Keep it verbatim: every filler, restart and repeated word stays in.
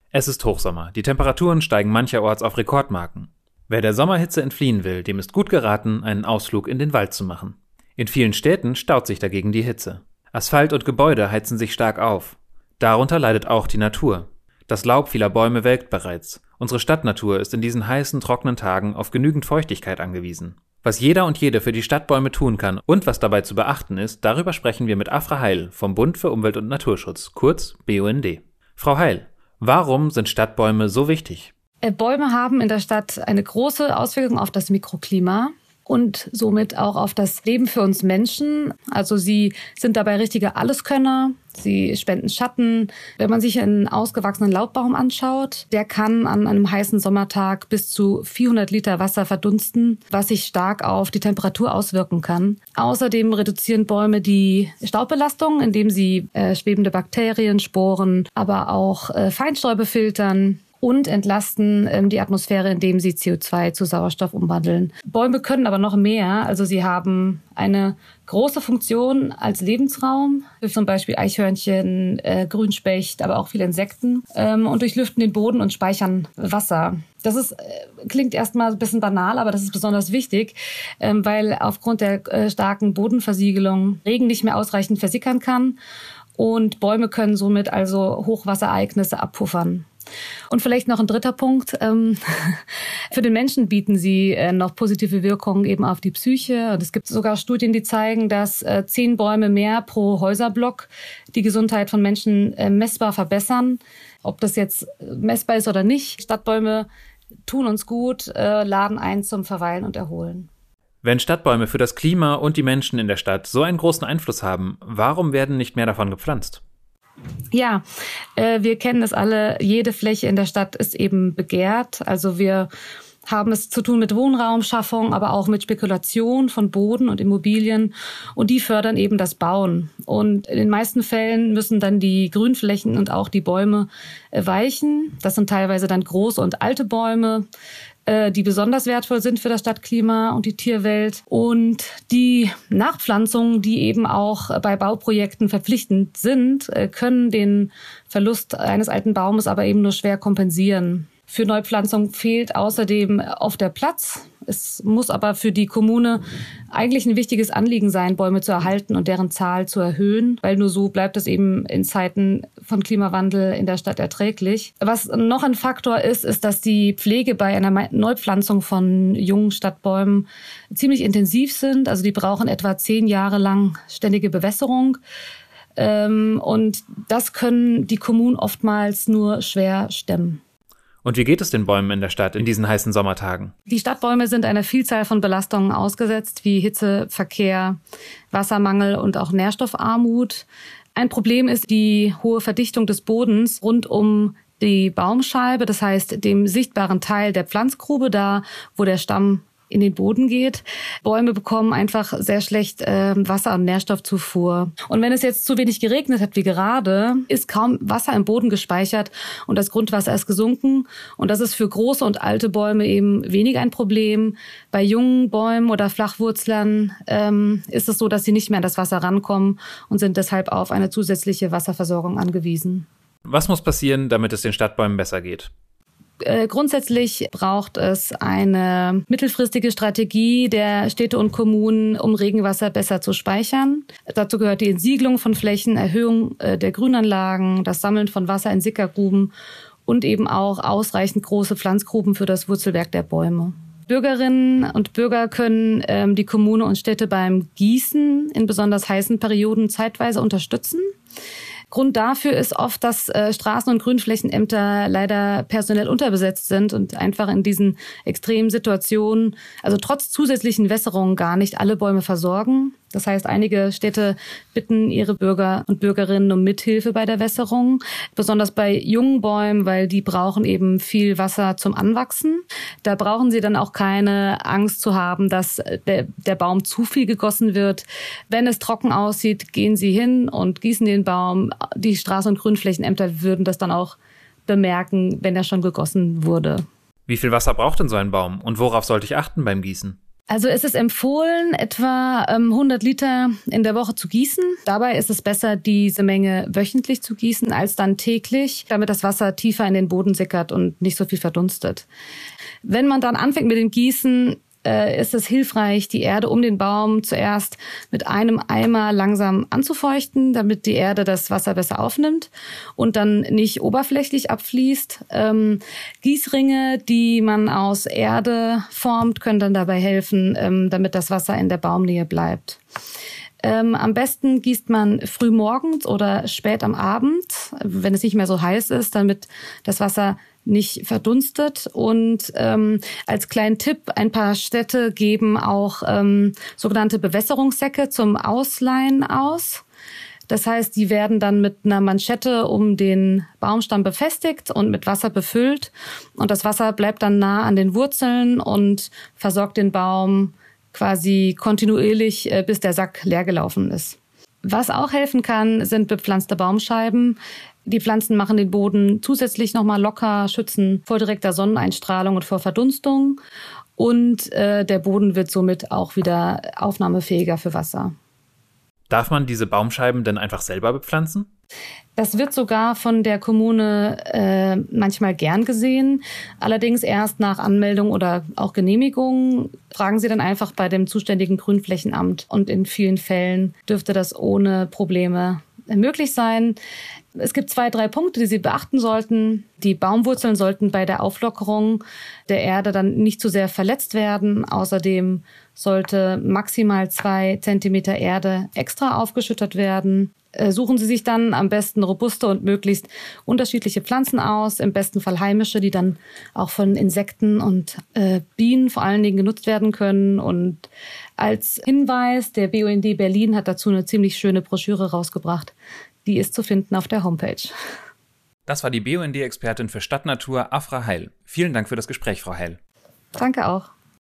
Es ist Hochsommer. Die Temperaturen steigen mancherorts auf Rekordmarken. Wer der Sommerhitze entfliehen will, dem ist gut geraten, einen Ausflug in den Wald zu machen. In vielen Städten staut sich dagegen die Hitze. Asphalt und Gebäude heizen sich stark auf. Darunter leidet auch die Natur. Das Laub vieler Bäume welkt bereits. Unsere Stadtnatur ist in diesen heißen, trockenen Tagen auf genügend Feuchtigkeit angewiesen. Was jeder und jede für die Stadtbäume tun kann und was dabei zu beachten ist, darüber sprechen wir mit Afra Heil vom Bund für Umwelt und Naturschutz, kurz B U N D. Frau Heil, warum sind Stadtbäume so wichtig? Bäume haben in der Stadt eine große Auswirkung auf das Mikroklima und somit auch auf das Leben für uns Menschen. Also sie sind dabei richtige Alleskönner. Sie spenden Schatten. Wenn man sich einen ausgewachsenen Laubbaum anschaut, der kann an einem heißen Sommertag bis zu vierhundert Liter Wasser verdunsten, was sich stark auf die Temperatur auswirken kann. Außerdem reduzieren Bäume die Staubbelastung, indem sie äh, schwebende Bakterien, Sporen, aber auch äh, Feinstäube filtern und entlasten ähm, die Atmosphäre, indem sie C O zwei zu Sauerstoff umwandeln. Bäume können aber noch mehr. Also sie haben eine große Funktion als Lebensraum für zum Beispiel Eichhörnchen, äh, Grünspecht, aber auch viele Insekten ähm, und durchlüften den Boden und speichern Wasser. Das ist, äh, klingt erstmal ein bisschen banal, aber das ist besonders wichtig, ähm, weil aufgrund der äh, starken Bodenversiegelung Regen nicht mehr ausreichend versickern kann und Bäume können somit also Hochwasserereignisse abpuffern. Und vielleicht noch ein dritter Punkt. Ähm, für den Menschen bieten sie äh, noch positive Wirkungen eben auf die Psyche. Und es gibt sogar Studien, die zeigen, dass äh, zehn Bäume mehr pro Häuserblock die Gesundheit von Menschen äh, messbar verbessern. Ob das jetzt messbar ist oder nicht. Stadtbäume tun uns gut, äh, laden ein zum Verweilen und Erholen. Wenn Stadtbäume für das Klima und die Menschen in der Stadt so einen großen Einfluss haben, warum werden nicht mehr davon gepflanzt? Ja, äh, wir kennen es alle, jede Fläche in der Stadt ist eben begehrt. Also wir haben es zu tun mit Wohnraumschaffung, aber auch mit Spekulation von Boden und Immobilien. Und die fördern eben das Bauen. Und in den meisten Fällen müssen dann die Grünflächen und auch die Bäume äh, weichen. Das sind teilweise dann große und alte Bäume, die besonders wertvoll sind für das Stadtklima und die Tierwelt. Und die Nachpflanzungen, die eben auch bei Bauprojekten verpflichtend sind, können den Verlust eines alten Baumes aber eben nur schwer kompensieren. Für Neupflanzung fehlt außerdem oft der Platz. Es muss aber für die Kommune eigentlich ein wichtiges Anliegen sein, Bäume zu erhalten und deren Zahl zu erhöhen, weil nur so bleibt es eben in Zeiten von Klimawandel in der Stadt erträglich. Was noch ein Faktor ist, ist, dass die Pflege bei einer Neupflanzung von jungen Stadtbäumen ziemlich intensiv sind. Also die brauchen etwa zehn Jahre lang ständige Bewässerung. Und das können die Kommunen oftmals nur schwer stemmen. Und wie geht es den Bäumen in der Stadt in diesen heißen Sommertagen? Die Stadtbäume sind einer Vielzahl von Belastungen ausgesetzt, wie Hitze, Verkehr, Wassermangel und auch Nährstoffarmut. Ein Problem ist die hohe Verdichtung des Bodens rund um die Baumscheibe, das heißt dem sichtbaren Teil der Pflanzgrube, da wo der Stamm in den Boden geht. Bäume bekommen einfach sehr schlecht äh, Wasser- und Nährstoffzufuhr. Und wenn es jetzt zu wenig geregnet hat wie gerade, ist kaum Wasser im Boden gespeichert und das Grundwasser ist gesunken. Und das ist für große und alte Bäume eben weniger ein Problem. Bei jungen Bäumen oder Flachwurzlern ähm, ist es so, dass sie nicht mehr an das Wasser rankommen und sind deshalb auf eine zusätzliche Wasserversorgung angewiesen. Was muss passieren, damit es den Stadtbäumen besser geht? Grundsätzlich braucht es eine mittelfristige Strategie der Städte und Kommunen, um Regenwasser besser zu speichern. Dazu gehört die Entsiegelung von Flächen, Erhöhung der Grünanlagen, das Sammeln von Wasser in Sickergruben und eben auch ausreichend große Pflanzgruben für das Wurzelwerk der Bäume. Bürgerinnen und Bürger können ähm, die Kommune und Städte beim Gießen in besonders heißen Perioden zeitweise unterstützen. Grund dafür ist oft, dass äh, Straßen- und Grünflächenämter leider personell unterbesetzt sind und einfach in diesen extremen Situationen, also trotz zusätzlichen Wässerungen, gar nicht alle Bäume versorgen. Das heißt, einige Städte bitten ihre Bürger und Bürgerinnen um Mithilfe bei der Wässerung, besonders bei jungen Bäumen, weil die brauchen eben viel Wasser zum Anwachsen. Da brauchen sie dann auch keine Angst zu haben, dass der, der Baum zu viel gegossen wird. Wenn es trocken aussieht, gehen sie hin und gießen den Baum. Die Straßen- und Grünflächenämter würden das dann auch bemerken, wenn er schon gegossen wurde. Wie viel Wasser braucht denn so ein Baum und worauf sollte ich achten beim Gießen? Also es ist empfohlen, etwa hundert Liter in der Woche zu gießen. Dabei ist es besser, diese Menge wöchentlich zu gießen, als dann täglich, damit das Wasser tiefer in den Boden sickert und nicht so viel verdunstet. Wenn man dann anfängt mit dem Gießen, äh, ist es hilfreich, die Erde um den Baum zuerst mit einem Eimer langsam anzufeuchten, damit die Erde das Wasser besser aufnimmt und dann nicht oberflächlich abfließt. Ähm, Gießringe, die man aus Erde formt, können dann dabei helfen, ähm, damit das Wasser in der Baumnähe bleibt. Ähm, am besten gießt man früh morgens oder spät am Abend, wenn es nicht mehr so heiß ist, damit das Wasser nicht verdunstet. Und ähm, als kleinen Tipp, ein paar Städte geben auch ähm, sogenannte Bewässerungssäcke zum Ausleihen aus. Das heißt, die werden dann mit einer Manschette um den Baumstamm befestigt und mit Wasser befüllt. Und das Wasser bleibt dann nah an den Wurzeln und versorgt den Baum quasi kontinuierlich, bis der Sack leer gelaufen ist. Was auch helfen kann, sind bepflanzte Baumscheiben. Die Pflanzen machen den Boden zusätzlich nochmal locker, schützen vor direkter Sonneneinstrahlung und vor Verdunstung. Und äh, der Boden wird somit auch wieder aufnahmefähiger für Wasser. Darf man diese Baumscheiben denn einfach selber bepflanzen? Das wird sogar von der Kommune äh, manchmal gern gesehen. Allerdings erst nach Anmeldung oder auch Genehmigung. Fragen Sie dann einfach bei dem zuständigen Grünflächenamt. Und in vielen Fällen dürfte das ohne Probleme möglich sein. Es gibt zwei, drei Punkte, die Sie beachten sollten. Die Baumwurzeln sollten bei der Auflockerung der Erde dann nicht zu sehr verletzt werden. Außerdem sollte maximal zwei Zentimeter Erde extra aufgeschüttet werden. Suchen Sie sich dann am besten robuste und möglichst unterschiedliche Pflanzen aus, im besten Fall heimische, die dann auch von Insekten und äh, Bienen vor allen Dingen genutzt werden können. Und als Hinweis, der B U N D Berlin hat dazu eine ziemlich schöne Broschüre rausgebracht. Die ist zu finden auf der Homepage. Das war die B U N D-Expertin für Stadtnatur, Afra Heil. Vielen Dank für das Gespräch, Frau Heil. Danke auch.